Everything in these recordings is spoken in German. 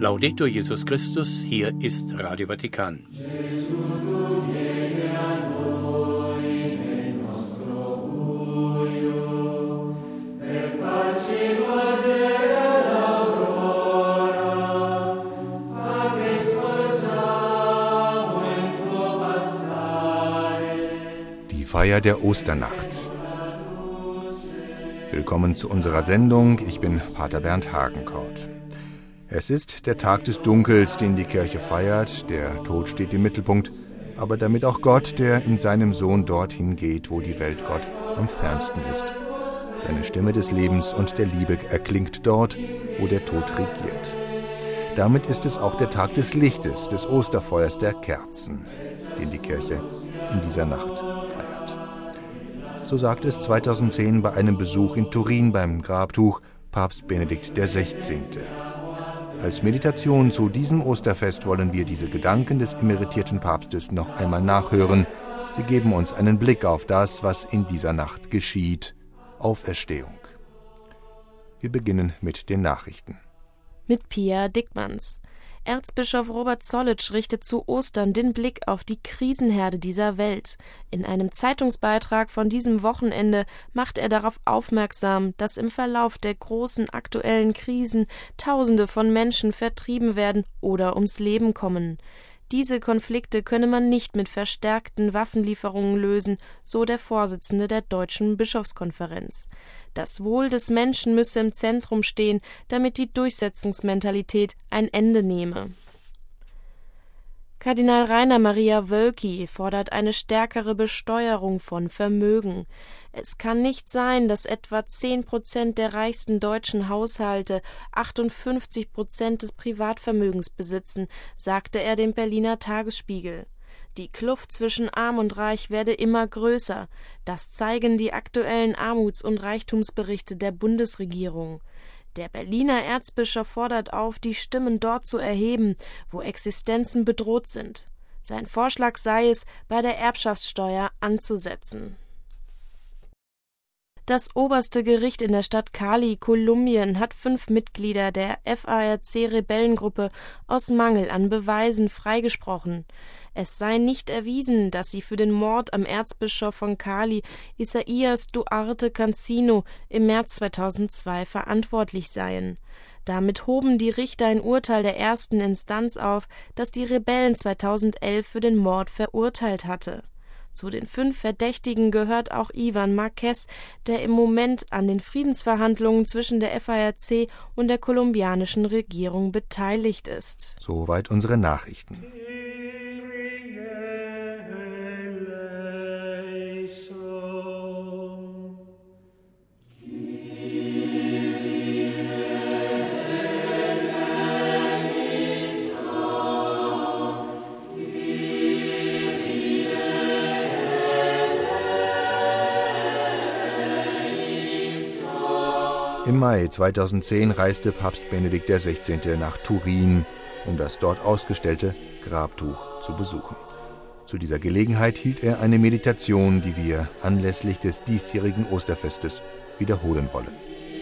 Laudetur Jesus Christus, hier ist Radio Vatikan. Die Feier der Osternacht. Willkommen zu unserer Sendung. Ich bin Pater Bernd Hagenkort. Es ist der Tag des Dunkels, den die Kirche feiert. Der Tod steht im Mittelpunkt, aber damit auch Gott, der in seinem Sohn dorthin geht, wo die Welt Gott am fernsten ist. Seine Stimme des Lebens und der Liebe erklingt dort, wo der Tod regiert. Damit ist es auch der Tag des Lichtes, des Osterfeuers der Kerzen, den die Kirche in dieser Nacht feiert. So sagt es 2010 bei einem Besuch in Turin beim Grabtuch Papst Benedikt XVI. Als Meditation zu diesem Osterfest wollen wir diese Gedanken des emeritierten Papstes noch einmal nachhören. Sie geben uns einen Blick auf das, was in dieser Nacht geschieht. Auferstehung. Wir beginnen mit den Nachrichten. Mit Pia Dickmanns. Erzbischof Robert Zollitsch richtet zu Ostern den Blick auf die Krisenherde dieser Welt. In einem Zeitungsbeitrag von diesem Wochenende macht er darauf aufmerksam, dass im Verlauf der großen aktuellen Krisen Tausende von Menschen vertrieben werden oder ums Leben kommen. Diese Konflikte könne man nicht mit verstärkten Waffenlieferungen lösen, so der Vorsitzende der Deutschen Bischofskonferenz. Das Wohl des Menschen müsse im Zentrum stehen, damit die Durchsetzungsmentalität ein Ende nehme. Kardinal Rainer Maria Wölki fordert eine stärkere Besteuerung von Vermögen. Es kann nicht sein, dass etwa 10% der reichsten deutschen Haushalte 58% des Privatvermögens besitzen, sagte er dem Berliner Tagesspiegel. Die Kluft zwischen Arm und Reich werde immer größer. Das zeigen die aktuellen Armuts- und Reichtumsberichte der Bundesregierung. Der Berliner Erzbischof fordert auf, die Stimmen dort zu erheben, wo Existenzen bedroht sind. Sein Vorschlag sei es, bei der Erbschaftssteuer anzusetzen. Das oberste Gericht in der Stadt Cali, Kolumbien, hat 5 Mitglieder der FARC-Rebellengruppe aus Mangel an Beweisen freigesprochen. Es sei nicht erwiesen, dass sie für den Mord am Erzbischof von Cali, Isaías Duarte Cancino, im März 2002 verantwortlich seien. Damit hoben die Richter ein Urteil der ersten Instanz auf, das die Rebellen 2011 für den Mord verurteilt hatte. Zu den 5 Verdächtigen gehört auch Ivan Marquez, der im Moment an den Friedensverhandlungen zwischen der FARC und der kolumbianischen Regierung beteiligt ist. Soweit unsere Nachrichten. Im Mai 2010 reiste Papst Benedikt XVI. Nach Turin, um das dort ausgestellte Grabtuch zu besuchen. Zu dieser Gelegenheit hielt er eine Meditation, die wir anlässlich des diesjährigen Osterfestes wiederholen wollen.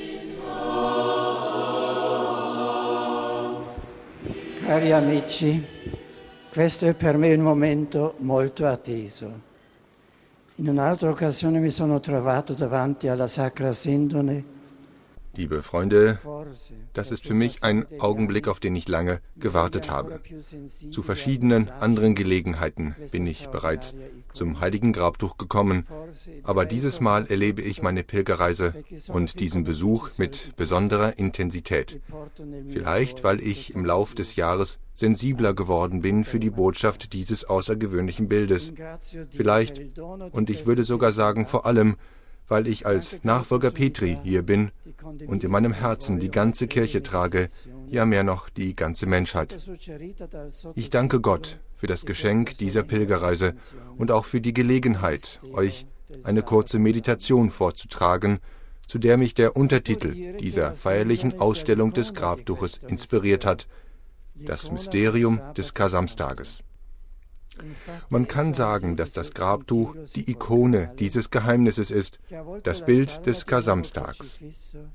Cari amici, questo è per me un momento molto atteso. In un'altra occasione mi sono trovato davanti alla Sacra Sindone. Liebe Freunde, das ist für mich ein Augenblick, auf den ich lange gewartet habe. Zu verschiedenen anderen Gelegenheiten bin ich bereits zum Heiligen Grabtuch gekommen, aber dieses Mal erlebe ich meine Pilgerreise und diesen Besuch mit besonderer Intensität. Vielleicht, weil ich im Lauf des Jahres sensibler geworden bin für die Botschaft dieses außergewöhnlichen Bildes. Vielleicht, und ich würde sogar sagen vor allem, weil ich als Nachfolger Petri hier bin und in meinem Herzen die ganze Kirche trage, ja mehr noch die ganze Menschheit. Ich danke Gott für das Geschenk dieser Pilgerreise und auch für die Gelegenheit, euch eine kurze Meditation vorzutragen, zu der mich der Untertitel dieser feierlichen Ausstellung des Grabtuches inspiriert hat: Das Mysterium des Kar-Samstages. Man kann sagen, dass das Grabtuch die Ikone dieses Geheimnisses ist, das Bild des Kar-Samstags.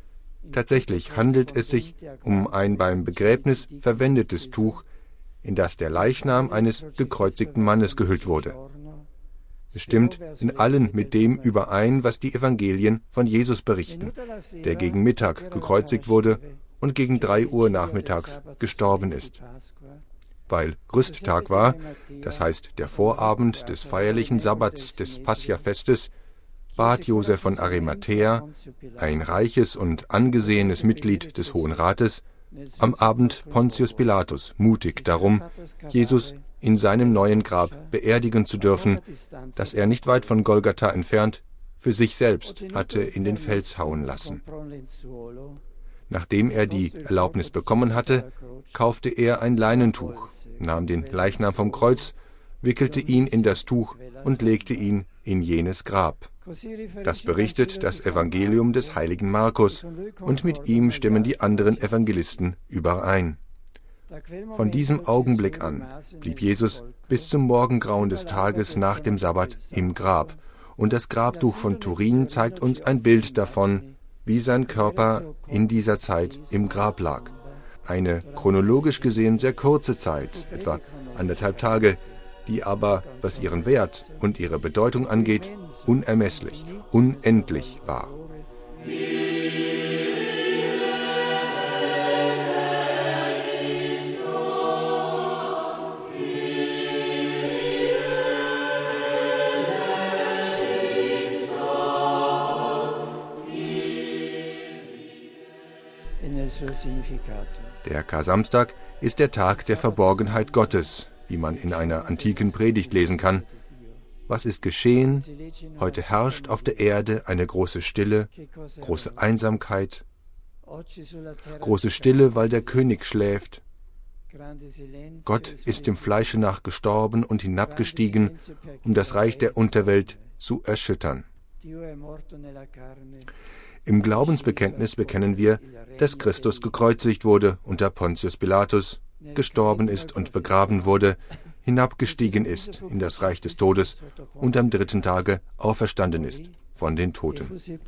Tatsächlich handelt es sich um ein beim Begräbnis verwendetes Tuch, in das der Leichnam eines gekreuzigten Mannes gehüllt wurde. Es stimmt in allen mit dem überein, was die Evangelien von Jesus berichten, der gegen Mittag gekreuzigt wurde und gegen 3 Uhr nachmittags gestorben ist. Weil Rüsttag war, das heißt der Vorabend des feierlichen Sabbats des Pascha-Festes, bat Josef von Arimathäa, ein reiches und angesehenes Mitglied des Hohen Rates, am Abend Pontius Pilatus mutig darum, Jesus in seinem neuen Grab beerdigen zu dürfen, das er nicht weit von Golgatha entfernt für sich selbst hatte in den Fels hauen lassen. Nachdem er die Erlaubnis bekommen hatte, kaufte er ein Leinentuch, nahm den Leichnam vom Kreuz, wickelte ihn in das Tuch und legte ihn in jenes Grab. Das berichtet das Evangelium des heiligen Markus, und mit ihm stimmen die anderen Evangelisten überein. Von diesem Augenblick an blieb Jesus bis zum Morgengrauen des Tages nach dem Sabbat im Grab, und das Grabtuch von Turin zeigt uns ein Bild davon, wie sein Körper in dieser Zeit im Grab lag. Eine chronologisch gesehen sehr kurze Zeit, etwa 1,5 Tage, die aber, was ihren Wert und ihre Bedeutung angeht, unermesslich, unendlich war. Der Kar-Samstag ist der Tag der Verborgenheit Gottes, wie man in einer antiken Predigt lesen kann. Was ist geschehen? Heute herrscht auf der Erde eine große Stille, große Einsamkeit, große Stille, weil der König schläft. Gott ist dem Fleische nach gestorben und hinabgestiegen, um das Reich der Unterwelt zu erschüttern. Im Glaubensbekenntnis bekennen wir, dass Christus gekreuzigt wurde unter Pontius Pilatus, gestorben ist und begraben wurde, hinabgestiegen ist in das Reich des Todes und am 3. Tage auferstanden ist von den Toten.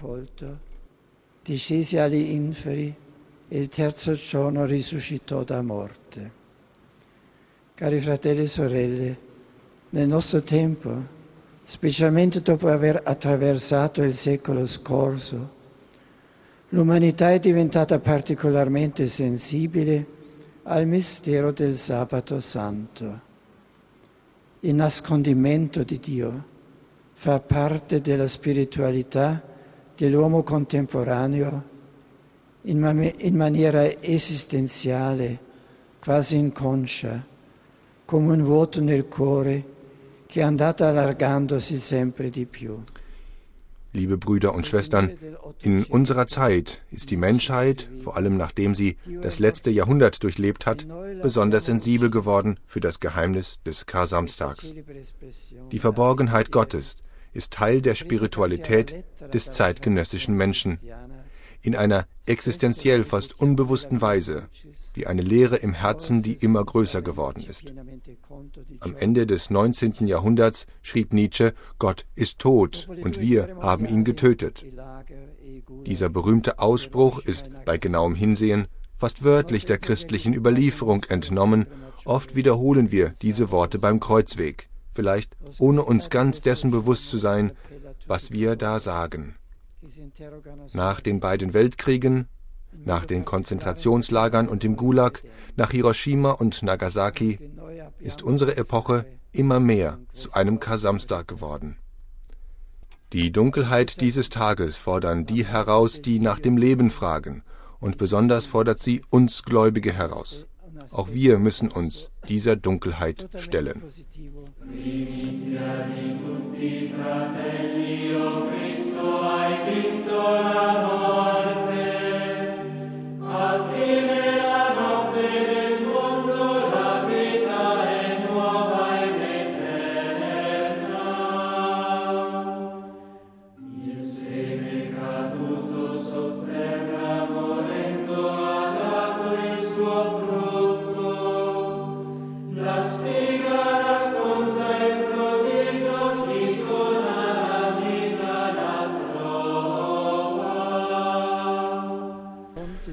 Discese agli inferi, e il terzo giorno risuscitò da morte. Cari fratelli e sorelle, nel nostro tempo, specialmente dopo aver attraversato il secolo scorso, l'umanità è diventata particolarmente sensibile al mistero del Sabato Santo. Il nascondimento di Dio fa parte della spiritualità dell'uomo contemporaneo in maniera esistenziale, quasi inconscia, come un vuoto nel cuore che è andato allargandosi sempre di più. Liebe Brüder und Schwestern, in unserer Zeit ist die Menschheit, vor allem nachdem sie das letzte Jahrhundert durchlebt hat, besonders sensibel geworden für das Geheimnis des Kar-Samstags. Die Verborgenheit Gottes ist Teil der Spiritualität des zeitgenössischen Menschen. In einer existenziell fast unbewussten Weise, wie eine Leere im Herzen, die immer größer geworden ist. Am Ende des 19. Jahrhunderts schrieb Nietzsche, Gott ist tot und wir haben ihn getötet. Dieser berühmte Ausspruch ist bei genauem Hinsehen fast wörtlich der christlichen Überlieferung entnommen. Oft wiederholen wir diese Worte beim Kreuzweg, vielleicht ohne uns ganz dessen bewusst zu sein, was wir da sagen. Nach den beiden Weltkriegen, nach den Konzentrationslagern und dem Gulag, nach Hiroshima und Nagasaki, ist unsere Epoche immer mehr zu einem Kar-Samstag geworden. Die Dunkelheit dieses Tages fordern die heraus, die nach dem Leben fragen, und besonders fordert sie uns Gläubige heraus. Auch wir müssen uns dieser Dunkelheit stellen.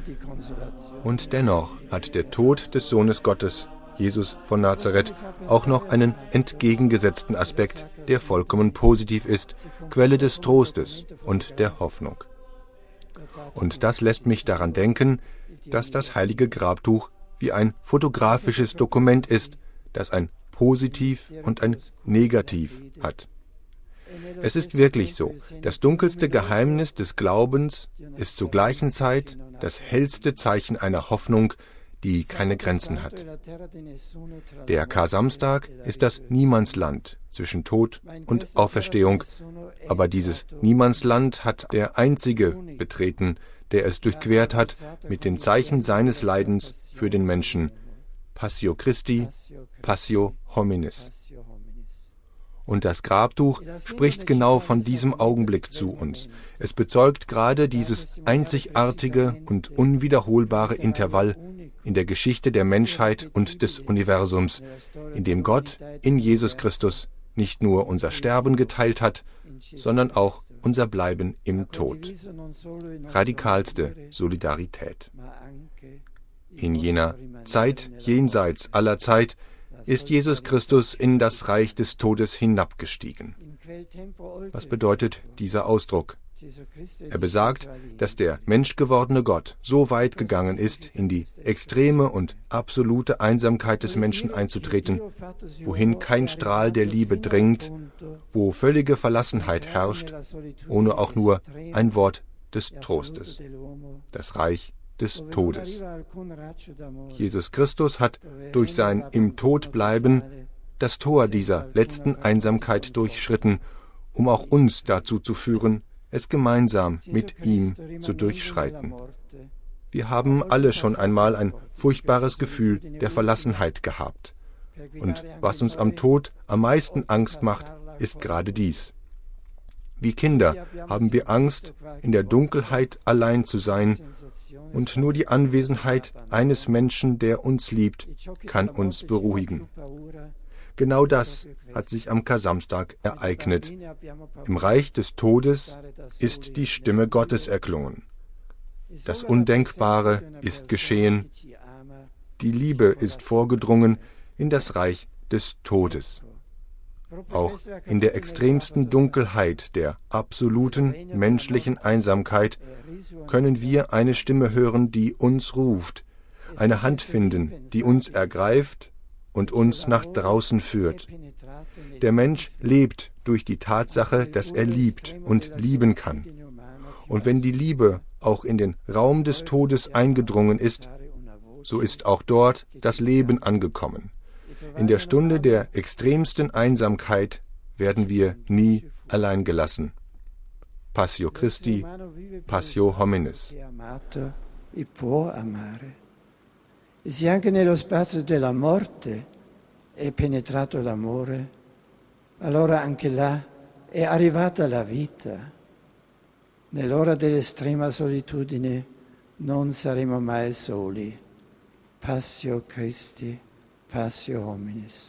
Und dennoch hat der Tod des Sohnes Gottes, Jesus von Nazareth, auch noch einen entgegengesetzten Aspekt, der vollkommen positiv ist, Quelle des Trostes und der Hoffnung. Und das lässt mich daran denken, dass das heilige Grabtuch wie ein fotografisches Dokument ist, das ein Positiv und ein Negativ hat. Es ist wirklich so, das dunkelste Geheimnis des Glaubens ist zur gleichen Zeit das hellste Zeichen einer Hoffnung, die keine Grenzen hat. Der Kar-Samstag ist das Niemandsland zwischen Tod und Auferstehung, aber dieses Niemandsland hat der Einzige betreten, der es durchquert hat mit den Zeichen seines Leidens für den Menschen. Passio Christi, Passio Hominis. Und das Grabtuch spricht genau von diesem Augenblick zu uns. Es bezeugt gerade dieses einzigartige und unwiederholbare Intervall in der Geschichte der Menschheit und des Universums, in dem Gott in Jesus Christus nicht nur unser Sterben geteilt hat, sondern auch unser Bleiben im Tod. Radikalste Solidarität. In jener Zeit jenseits aller Zeit ist Jesus Christus in das Reich des Todes hinabgestiegen. Was bedeutet dieser Ausdruck? Er besagt, dass der menschgewordene Gott so weit gegangen ist, in die extreme und absolute Einsamkeit des Menschen einzutreten, wohin kein Strahl der Liebe dringt, wo völlige Verlassenheit herrscht, ohne auch nur ein Wort des Trostes. Das Reich des Todes. Jesus Christus hat durch sein im Tod bleiben das Tor dieser letzten Einsamkeit durchschritten, um auch uns dazu zu führen, es gemeinsam mit ihm zu durchschreiten. Wir haben alle schon einmal ein furchtbares Gefühl der Verlassenheit gehabt. Und was uns am Tod am meisten Angst macht, ist gerade dies. Wie Kinder haben wir Angst, in der Dunkelheit allein zu sein, und nur die Anwesenheit eines Menschen, der uns liebt, kann uns beruhigen. Genau das hat sich am Kar-Samstag ereignet. Im Reich des Todes ist die Stimme Gottes erklungen. Das Undenkbare ist geschehen. Die Liebe ist vorgedrungen in das Reich des Todes. Auch in der extremsten Dunkelheit der absoluten menschlichen Einsamkeit können wir eine Stimme hören, die uns ruft, eine Hand finden, die uns ergreift und uns nach draußen führt. Der Mensch lebt durch die Tatsache, dass er liebt und lieben kann. Und wenn die Liebe auch in den Raum des Todes eingedrungen ist, so ist auch dort das Leben angekommen. In der Stunde der extremsten Einsamkeit werden wir nie allein gelassen. Passio Christi, Passio Hominis. E se anche nello spazio della morte è penetrato l'amore, allora anche là è arrivata la vita. Nell'ora dell'estrema solitudine non saremo mai soli. Passio Christi, Passio Hominis.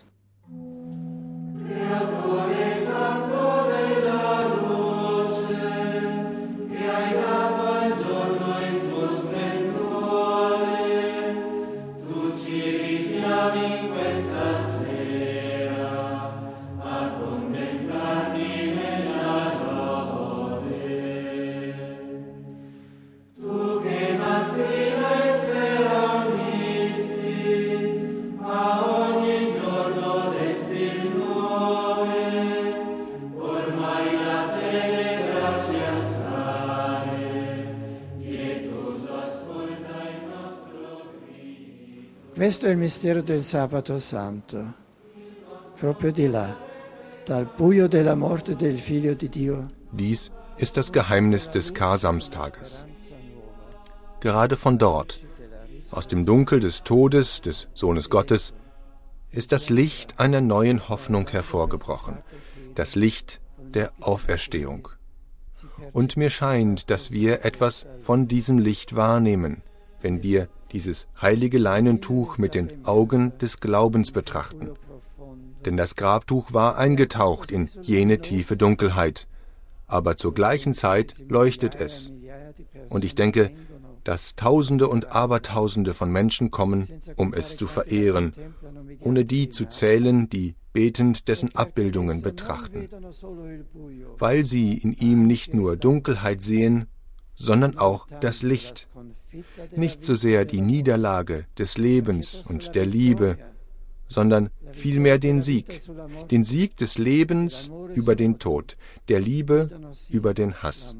Questo è il mistero del Sabato Santo, proprio di là, dal buio della morte del Figlio di Dio. Dies ist das Geheimnis des Kar-Samstages. Gerade von dort, aus dem Dunkel des Todes des Sohnes Gottes, ist das Licht einer neuen Hoffnung hervorgebrochen, das Licht der Auferstehung. Und mir scheint, dass wir etwas von diesem Licht wahrnehmen, wenn wir dieses heilige Leinentuch mit den Augen des Glaubens betrachten. Denn das Grabtuch war eingetaucht in jene tiefe Dunkelheit, aber zur gleichen Zeit leuchtet es. Und ich denke, dass Tausende und Abertausende von Menschen kommen, um es zu verehren, ohne die zu zählen, die betend dessen Abbildungen betrachten, weil sie in ihm nicht nur Dunkelheit sehen, sondern auch das Licht, nicht so sehr die Niederlage des Lebens und der Liebe, sondern vielmehr den Sieg des Lebens über den Tod, der Liebe über den Hass.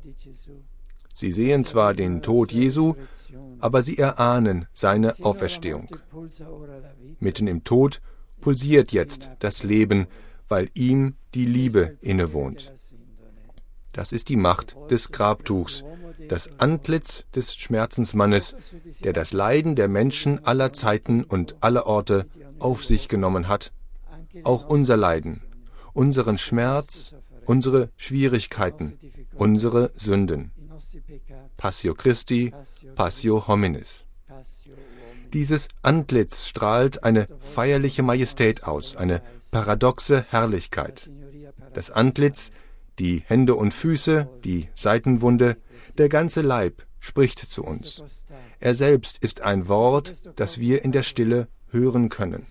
Sie sehen zwar den Tod Jesu, aber sie erahnen seine Auferstehung. Mitten im Tod pulsiert jetzt das Leben, weil ihm die Liebe innewohnt. Das ist die Macht des Grabtuchs, das Antlitz des Schmerzensmannes, der das Leiden der Menschen aller Zeiten und aller Orte auf sich genommen hat, auch unser Leiden, unseren Schmerz, unsere Schwierigkeiten, unsere Sünden. Passio Christi, Passio Hominis. Dieses Antlitz strahlt eine feierliche Majestät aus, eine paradoxe Herrlichkeit. Das Antlitz, die Hände und Füße, die Seitenwunde, der ganze Leib spricht zu uns. Er selbst ist ein Wort, das wir in der Stille hören können.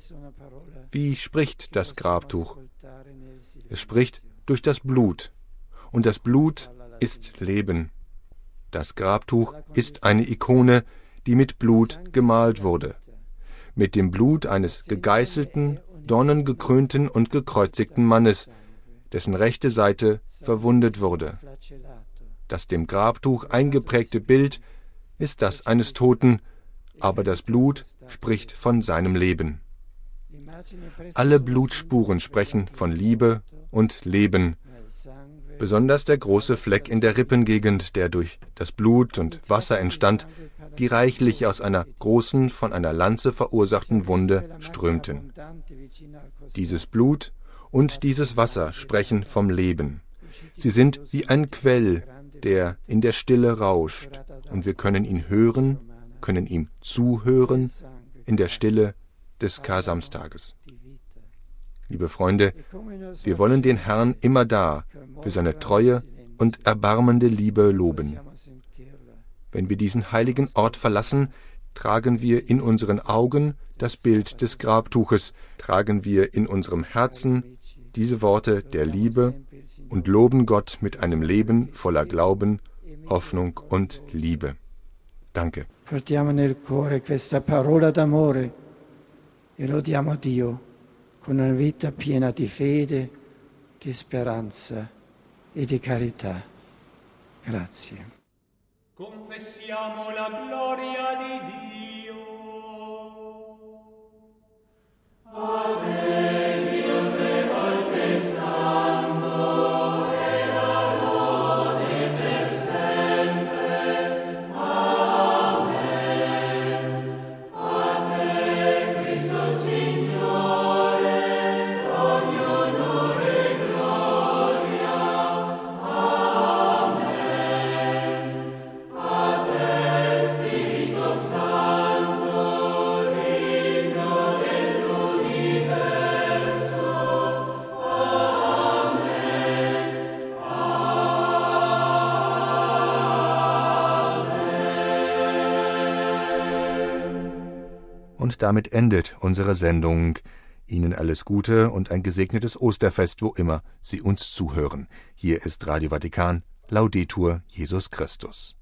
Wie spricht das Grabtuch? Es spricht durch das Blut, und das Blut ist Leben. Das Grabtuch ist eine Ikone, die mit Blut gemalt wurde. Mit dem Blut eines gegeißelten, dornengekrönten und gekreuzigten Mannes, dessen rechte Seite verwundet wurde. Das dem Grabtuch eingeprägte Bild ist das eines Toten, aber das Blut spricht von seinem Leben. Alle Blutspuren sprechen von Liebe und Leben. Besonders der große Fleck in der Rippengegend, der durch das Blut und Wasser entstand, die reichlich aus einer großen, von einer Lanze verursachten Wunde strömten. Dieses Blut und dieses Wasser sprechen vom Leben. Sie sind wie ein Quell, der in der Stille rauscht, und wir können ihn hören, können ihm zuhören in der Stille des Kar-Samstages. Liebe Freunde, wir wollen den Herrn immer da für seine treue und erbarmende Liebe loben. Wenn wir diesen heiligen Ort verlassen, tragen wir in unseren Augen das Bild des Grabtuches, tragen wir in unserem Herzen diese Worte der Liebe und loben Gott mit einem Leben voller Glauben, Hoffnung und Liebe. Danke. Portiamo nel cuore questa parola d'amore e lodiamo Dio con una vita piena di fede, di speranza e di carità. Grazie. Confessiamo la gloria di Dio. Ave Dio tre volte santo e la lode per sempre. Amen. A te Cristo Signore, ogni onore e gloria. Amen. A te Spirito Santo, l'inno dell'universo. Amen. Und damit endet unsere Sendung. Ihnen alles Gute und ein gesegnetes Osterfest, wo immer Sie uns zuhören. Hier ist Radio Vatikan, Laudetur Jesus Christus.